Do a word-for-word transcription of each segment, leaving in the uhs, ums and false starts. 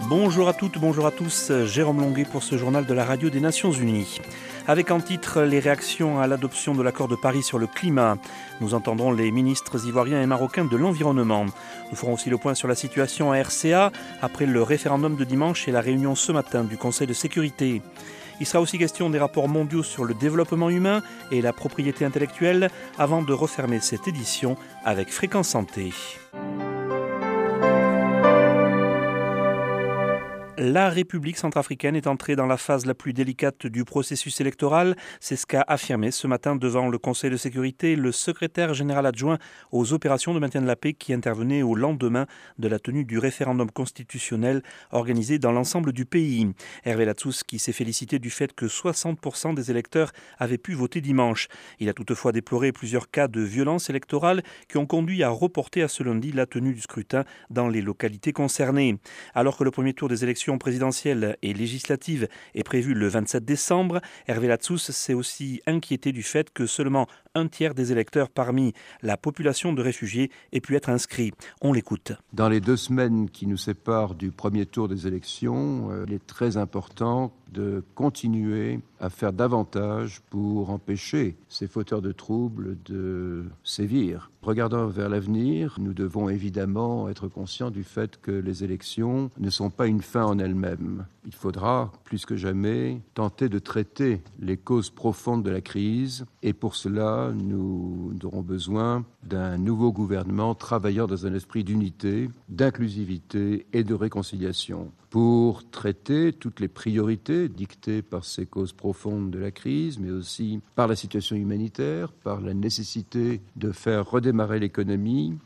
Bonjour à toutes, bonjour à tous, Jérôme Longuet pour ce journal de la radio des Nations Unies. Avec en titre les réactions à l'adoption de l'accord de Paris sur le climat. Nous entendrons les ministres ivoiriens et marocains de l'environnement. Nous ferons aussi le point sur la situation à R C A après le référendum de dimanche et la réunion ce matin du Conseil de sécurité. Il sera aussi question des rapports mondiaux sur le développement humain et la propriété intellectuelle avant de refermer cette édition avec Fréquence Santé. La République centrafricaine est entrée dans la phase la plus délicate du processus électoral. C'est ce qu'a affirmé ce matin devant le Conseil de sécurité le secrétaire général adjoint aux opérations de maintien de la paix qui intervenait au lendemain de la tenue du référendum constitutionnel organisé dans l'ensemble du pays. Hervé Latsous qui s'est félicité du fait que soixante pour cent des électeurs avaient pu voter dimanche. Il a toutefois déploré plusieurs cas de violence électorale qui ont conduit à reporter à ce lundi la tenue du scrutin dans les localités concernées. Alors que le premier tour des élections présidentielle et législative est prévue le vingt-sept décembre, Hervé Latsous s'est aussi inquiété du fait que seulement un tiers des électeurs parmi la population de réfugiés ait pu être inscrit. On l'écoute. Dans les deux semaines qui nous séparent du premier tour des élections, il est très important de continuer à faire davantage pour empêcher ces fauteurs de troubles de sévir. Regardant vers l'avenir, nous devons évidemment être conscients du fait que les élections ne sont pas une fin en elles-mêmes. Il faudra, plus que jamais, tenter de traiter les causes profondes de la crise et pour cela, nous aurons besoin d'un nouveau gouvernement travaillant dans un esprit d'unité, d'inclusivité et de réconciliation. Pour traiter toutes les priorités dictées par ces causes profondes de la crise, mais aussi par la situation humanitaire, par la nécessité de faire redémarrer l'économie.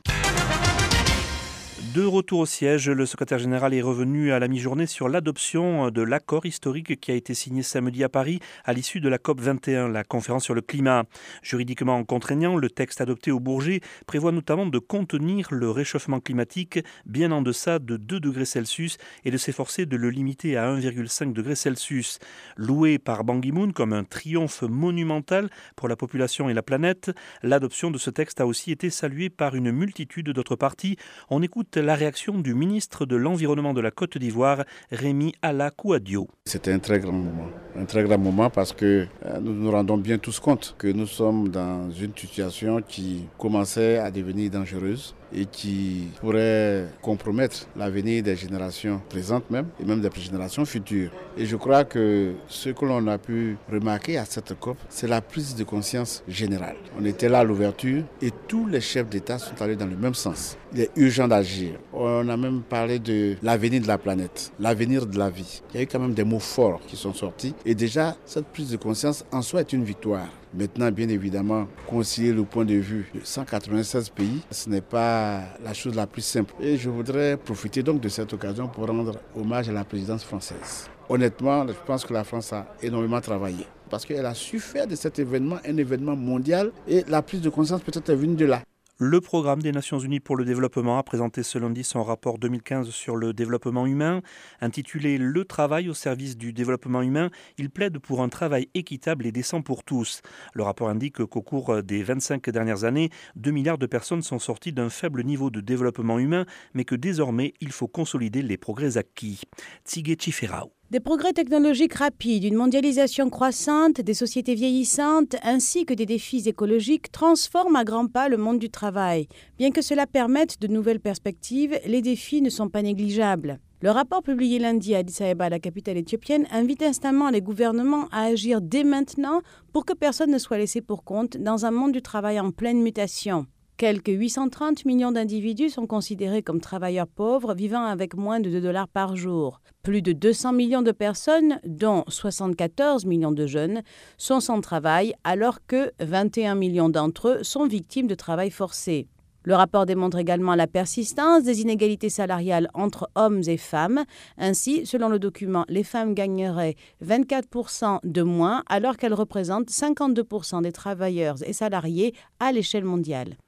De retour au siège, le secrétaire général est revenu à la mi-journée sur l'adoption de l'accord historique qui a été signé samedi à Paris à l'issue de la COP vingt et un, la conférence sur le climat. Juridiquement contraignant, le texte adopté au Bourget prévoit notamment de contenir le réchauffement climatique bien en deçà de deux degrés Celsius et de s'efforcer de le limiter à un virgule cinq degré Celsius. Loué par Ban Ki-moon comme un triomphe monumental pour la population et la planète, l'adoption de ce texte a aussi été saluée par une multitude d'autres partis. On écoute la réaction du ministre de l'Environnement de la Côte d'Ivoire, Rémi Alla Kouadio. C'était un très grand moment, un très grand moment parce que nous nous rendons bien tous compte que nous sommes dans une situation qui commençait à devenir dangereuse et qui pourrait compromettre l'avenir des générations présentes même et même des générations futures. Et je crois que ce que l'on a pu remarquer à cette COP, c'est la prise de conscience générale. On était là à l'ouverture et tous les chefs d'État sont allés dans le même sens. Il est urgent d'agir. On a même parlé de l'avenir de la planète, l'avenir de la vie. Il y a eu quand même des mots forts qui sont sortis et déjà cette prise de conscience en soi est une victoire. Maintenant, bien évidemment, concilier le point de vue de cent quatre-vingt-seize pays, ce n'est pas la chose la plus simple. Et je voudrais profiter donc de cette occasion pour rendre hommage à la présidence française. Honnêtement, je pense que la France a énormément travaillé parce qu'elle a su faire de cet événement un événement mondial et la prise de conscience peut-être est venue de là. Le programme des Nations Unies pour le développement a présenté ce lundi son rapport deux mille quinze sur le développement humain. Intitulé « Le travail au service du développement humain », il plaide pour un travail équitable et décent pour tous. Le rapport indique qu'au cours des vingt-cinq dernières années, deux milliards de personnes sont sorties d'un faible niveau de développement humain, mais que désormais, il faut consolider les progrès acquis. Tsigé Chiferao. Des progrès technologiques rapides, une mondialisation croissante, des sociétés vieillissantes ainsi que des défis écologiques transforment à grands pas le monde du travail. Bien que cela permette de nouvelles perspectives, les défis ne sont pas négligeables. Le rapport publié lundi à Addis Abeba, la capitale éthiopienne, invite instamment les gouvernements à agir dès maintenant pour que personne ne soit laissé pour compte dans un monde du travail en pleine mutation. Quelques huit cent trente millions d'individus sont considérés comme travailleurs pauvres vivant avec moins de deux dollars par jour. Plus de deux cents millions de personnes, dont soixante-quatorze millions de jeunes, sont sans travail alors que vingt et un millions d'entre eux sont victimes de travail forcé. Le rapport démontre également la persistance des inégalités salariales entre hommes et femmes. Ainsi, selon le document, les femmes gagneraient vingt-quatre pour cent de moins alors qu'elles représentent cinquante-deux pour cent des travailleurs et salariés à l'échelle mondiale.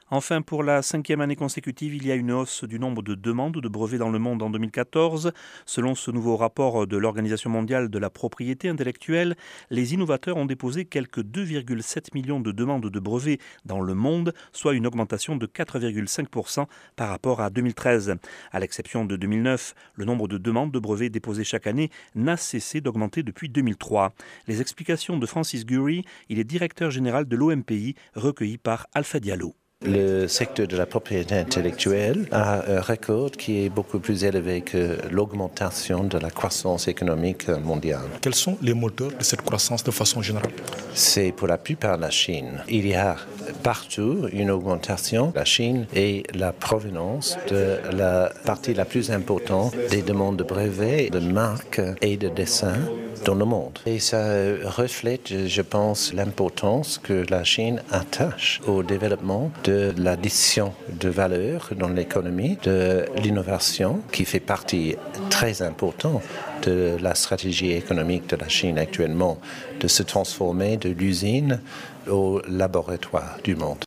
Enfin, pour la cinquième année consécutive, il y a une hausse du nombre de demandes de brevets dans le monde en deux mille quatorze. Selon ce nouveau rapport de l'Organisation mondiale de la propriété intellectuelle, les innovateurs ont déposé quelques deux virgule sept millions de demandes de brevets dans le monde, soit une augmentation de quatre virgule cinq pour cent par rapport à deux mille treize. À l'exception de deux mille neuf, le nombre de demandes de brevets déposées chaque année n'a cessé d'augmenter depuis deux mille trois. Les explications de Francis Gurry, il est directeur général de l'O M P I, recueilli par Alpha Diallo. Le secteur de la propriété intellectuelle a un record qui est beaucoup plus élevé que l'augmentation de la croissance économique mondiale. Quels sont les moteurs de cette croissance de façon générale? C'est pour la plupart la Chine. Il y a partout une augmentation. La Chine est la provenance de la partie la plus importante des demandes de brevets, de marques et de dessins dans le monde. Et ça reflète, je pense, l'importance que la Chine attache au développement de l'addition de valeur dans l'économie, de l'innovation qui fait partie très importante de la stratégie économique de la Chine actuellement, de se transformer de l'usine au laboratoire du monde.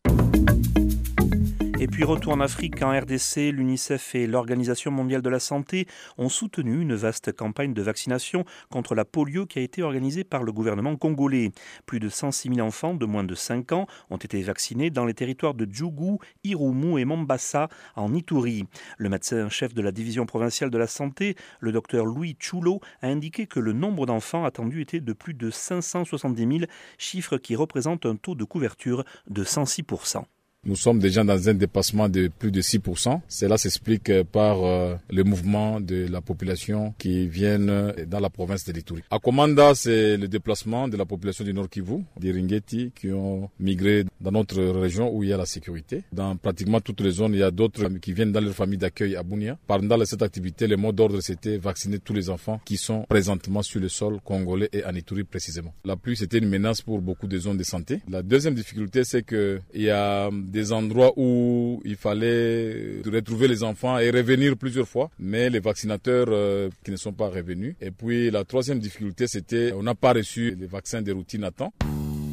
Et puis retour en Afrique, en R D C, l'UNICEF et l'Organisation mondiale de la santé ont soutenu une vaste campagne de vaccination contre la polio qui a été organisée par le gouvernement congolais. Plus de cent six mille enfants de moins de cinq ans ont été vaccinés dans les territoires de Djougou, Irumu et Mombasa en Ituri. Le médecin-chef de la division provinciale de la santé, le docteur Louis Chulo, a indiqué que le nombre d'enfants attendus était de plus de cinq cent soixante-dix mille, chiffre qui représente un taux de couverture de cent six pour cent. Nous sommes déjà dans un dépassement de plus de six pour cent. Cela s'explique par euh, le mouvement de la population qui viennent dans la province de l'Ituri. À Komanda, c'est le déplacement de la population du Nord Kivu, des Ringeti qui ont migré dans notre région où il y a la sécurité. Dans pratiquement toutes les zones, il y a d'autres qui viennent dans leur famille d'accueil à Bunia. Pendant cette activité, le mot d'ordre, c'était vacciner tous les enfants qui sont présentement sur le sol congolais et en Ituri précisément. La pluie, c'était une menace pour beaucoup de zones de santé. La deuxième difficulté, c'est que il y a des endroits où il fallait retrouver les enfants et revenir plusieurs fois, mais les vaccinateurs euh, qui ne sont pas revenus. Et puis la troisième difficulté, c'était on n'a pas reçu les vaccins de routine à temps.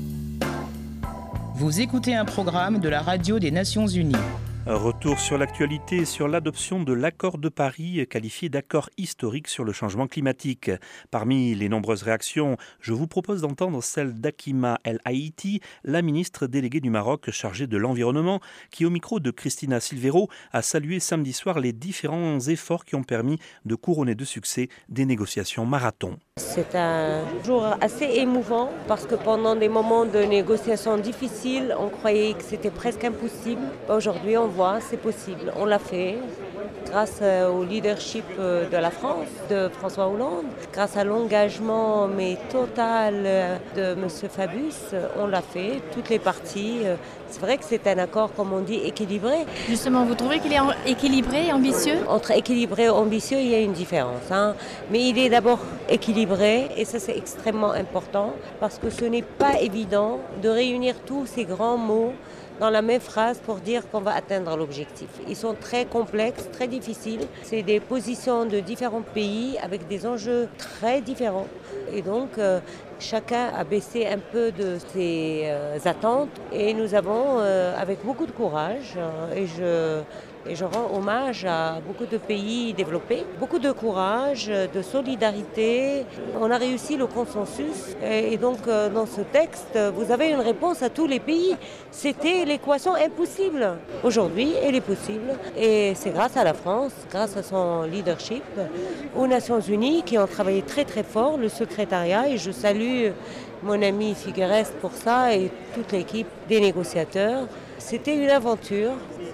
Vous écoutez un programme de la radio des Nations Unies. Retour sur l'actualité et sur l'adoption de l'accord de Paris, qualifié d'accord historique sur le changement climatique. Parmi les nombreuses réactions, je vous propose d'entendre celle d'Akima El Haïti, la ministre déléguée du Maroc chargée de l'environnement, qui au micro de Christina Silvero a salué samedi soir les différents efforts qui ont permis de couronner de succès des négociations marathon. C'est un jour assez émouvant parce que pendant des moments de négociations difficiles, on croyait que c'était presque impossible. Aujourd'hui, on voit c'est possible. On l'a fait grâce au leadership de la France, de François Hollande, grâce à l'engagement mais total de M. Fabius. On l'a fait, toutes les parties. C'est vrai que c'est un accord, comme on dit, équilibré. Justement, vous trouvez qu'il est équilibré et ambitieux ? Entre équilibré et ambitieux, il y a une différence. Hein. Mais il est d'abord équilibré, et ça c'est extrêmement important, parce que ce n'est pas évident de réunir tous ces grands mots dans la même phrase pour dire qu'on va atteindre l'objectif. Ils sont très complexes, très difficiles. C'est des positions de différents pays avec des enjeux très différents. Et donc, euh, chacun a baissé un peu de ses euh, attentes. Et nous avons, euh, avec beaucoup de courage, euh, et je... Et je rends hommage à beaucoup de pays développés, beaucoup de courage, de solidarité. On a réussi le consensus. Et donc, dans ce texte, vous avez une réponse à tous les pays. C'était l'équation impossible. Aujourd'hui, elle est possible. Et c'est grâce à la France, grâce à son leadership, aux Nations Unies qui ont travaillé très très fort, le secrétariat. Et je salue mon ami Figueres pour ça et toute l'équipe des négociateurs. C'était une aventure.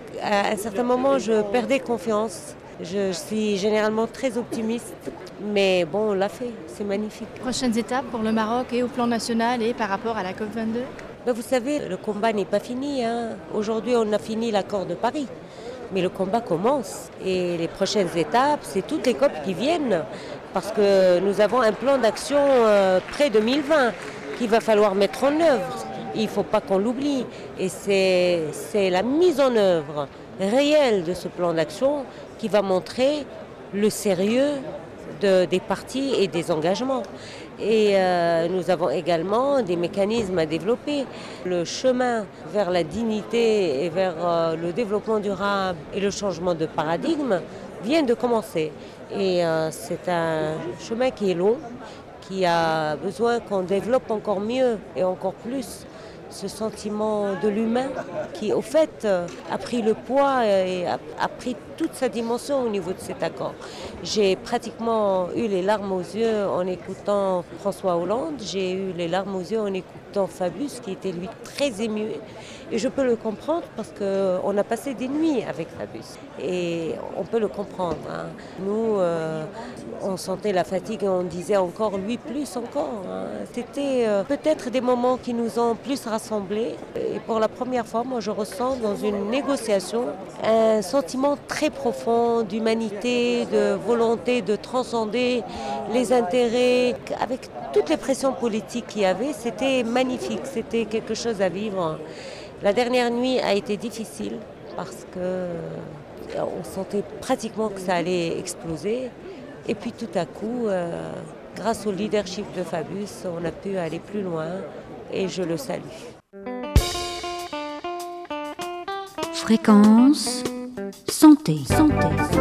À un certain moment, je perdais confiance. Je suis généralement très optimiste, mais bon, on l'a fait, c'est magnifique. Prochaines étapes pour le Maroc et au plan national et par rapport à la COP vingt-deux ? Ben vous savez, le combat n'est pas fini. Hein. Aujourd'hui, on a fini l'accord de Paris, mais le combat commence. Et les prochaines étapes, c'est toutes les COP qui viennent, parce que nous avons un plan d'action euh, près deux mille vingt qu'il va falloir mettre en œuvre. Il ne faut pas qu'on l'oublie. Et c'est, c'est la mise en œuvre réelle de ce plan d'action qui va montrer le sérieux de, des partis et des engagements. Et euh, nous avons également des mécanismes à développer. Le chemin vers la dignité et vers euh, le développement durable et le changement de paradigme vient de commencer. Et euh, c'est un chemin qui est long, qui a besoin qu'on développe encore mieux et encore plus ce sentiment de l'humain qui, au fait, a pris le poids et a, a pris toute sa dimension au niveau de cet accord. J'ai pratiquement eu les larmes aux yeux en écoutant François Hollande, j'ai eu les larmes aux yeux en écoutant Fabius, qui était lui très ému. Et je peux le comprendre parce qu'on a passé des nuits avec Fabius. Et on peut le comprendre. Hein. Nous, euh, on sentait la fatigue et on disait encore lui plus encore. Hein. C'était euh, peut-être des moments qui nous ont plus rassemblés. Et pour la première fois, moi, je ressens dans une négociation un sentiment très profond d'humanité, de volonté de transcender les intérêts. Avec toutes les pressions politiques qu'il y avait, c'était magnifique. C'était quelque chose à vivre. La dernière nuit a été difficile parce qu'on sentait pratiquement que ça allait exploser. Et puis tout à coup, euh, grâce au leadership de Fabius, on a pu aller plus loin et je le salue. Fréquence santé. Santé.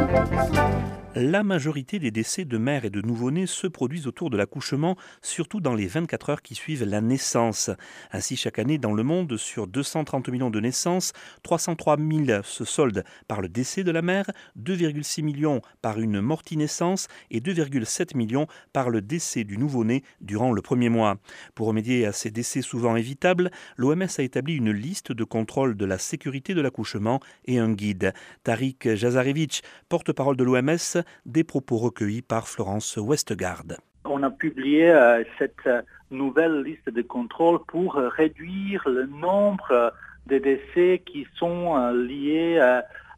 La majorité des décès de mères et de nouveau-nés se produisent autour de l'accouchement, surtout dans les vingt-quatre heures qui suivent la naissance. Ainsi, chaque année dans le monde, sur deux cent trente millions de naissances, trois cent trois mille se soldent par le décès de la mère, deux virgule six millions par une mortinaissance et deux virgule sept millions par le décès du nouveau-né durant le premier mois. Pour remédier à ces décès souvent évitables, l'O M S a établi une liste de contrôle de la sécurité de l'accouchement et un guide. Tariq Jazarevic, porte-parole de l'O M S, des propos recueillis par Florence Westgard. On a publié euh, cette nouvelle liste de contrôle pour euh, réduire le nombre euh, de décès qui sont euh, liés euh,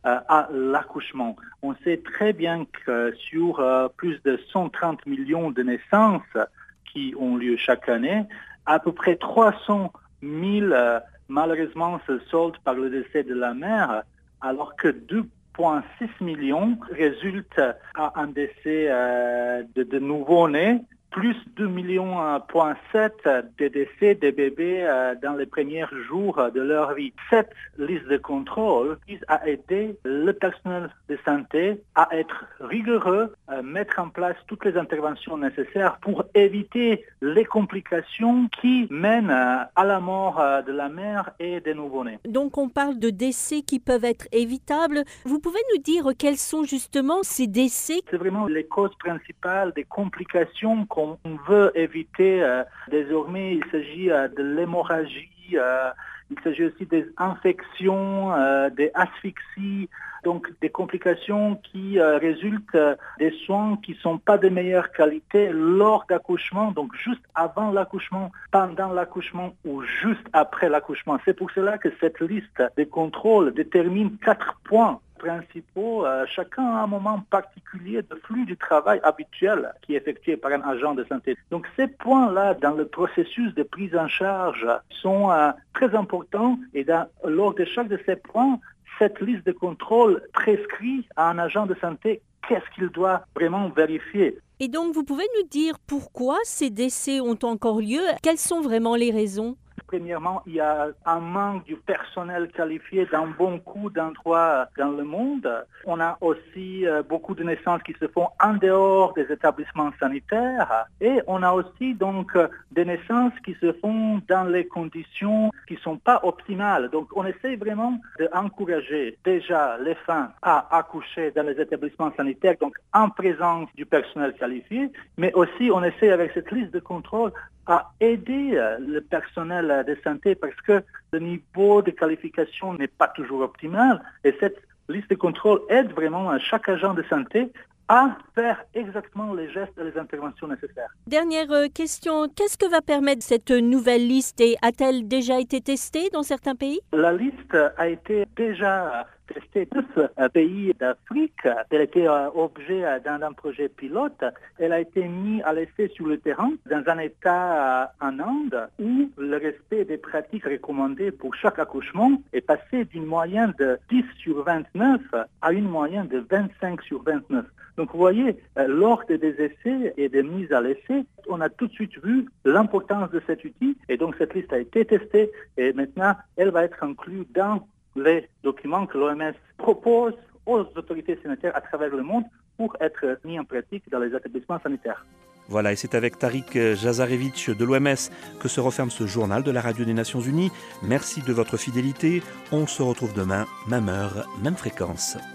à l'accouchement. On sait très bien que sur euh, plus de cent trente millions de naissances qui ont lieu chaque année, à peu près trois cent mille euh, malheureusement se soldent par le décès de la mère, alors que deux virgule six millions résultent à un décès euh, de, de nouveau-nés, plus deux millions point sept de décès des bébés euh, dans les premiers jours de leur vie. Cette liste de contrôle vise à aider le personnel de santé à être rigoureux, à mettre en place toutes les interventions nécessaires pour éviter les complications qui mènent à la mort de la mère et des nouveau-nés. Donc on parle de décès qui peuvent être évitables. Vous pouvez nous dire quels sont justement ces décès? C'est vraiment les causes principales des complications qu'on on veut éviter. Euh, désormais, il s'agit euh, de l'hémorragie, euh, il s'agit aussi des infections, euh, des asphyxies, donc des complications qui euh, résultent euh, des soins qui ne sont pas de meilleure qualité lors d'accouchement, donc juste avant l'accouchement, pendant l'accouchement ou juste après l'accouchement. C'est pour cela que cette liste de contrôles détermine quatre points principaux, euh, chacun à un moment particulier de flux du travail habituel qui est effectué par un agent de santé. Donc ces points-là dans le processus de prise en charge sont euh, très importants et dans, lors de chaque de ces points, cette liste de contrôle prescrit à un agent de santé qu'est-ce qu'il doit vraiment vérifier. Et donc vous pouvez nous dire pourquoi ces décès ont encore lieu? Quelles sont vraiment les raisons? Premièrement, il y a un manque du personnel qualifié dans beaucoup d'endroits dans le monde. On a aussi beaucoup de naissances qui se font en dehors des établissements sanitaires. Et on a aussi donc des naissances qui se font dans les conditions qui ne sont pas optimales. Donc on essaie vraiment d'encourager déjà les femmes à accoucher dans les établissements sanitaires, donc en présence du personnel qualifié. Mais aussi on essaie avec cette liste de contrôle à aider le personnel de santé parce que le niveau de qualification n'est pas toujours optimal et cette liste de contrôle aide vraiment chaque agent de santé à faire exactement les gestes et les interventions nécessaires. Dernière question, qu'est-ce que va permettre cette nouvelle liste et a-t-elle déjà été testée dans certains pays? La liste a été déjà testée dans ce pays d'Afrique. Elle était objet d'un projet pilote. Elle a été mise à l'essai sur le terrain dans un état en Inde où le respect des pratiques recommandées pour chaque accouchement est passé d'une moyenne de dix sur vingt-neuf à une moyenne de vingt-cinq sur vingt-neuf. Donc vous voyez, lors des essais et des mises à l'essai, on a tout de suite vu l'importance de cet outil et donc cette liste a été testée et maintenant elle va être inclue dans les documents que l'O M S propose aux autorités sanitaires à travers le monde pour être mis en pratique dans les établissements sanitaires. Voilà, et c'est avec Tariq Jazarevic de l'O M S que se referme ce journal de la Radio des Nations Unies. Merci de votre fidélité. On se retrouve demain, même heure, même fréquence.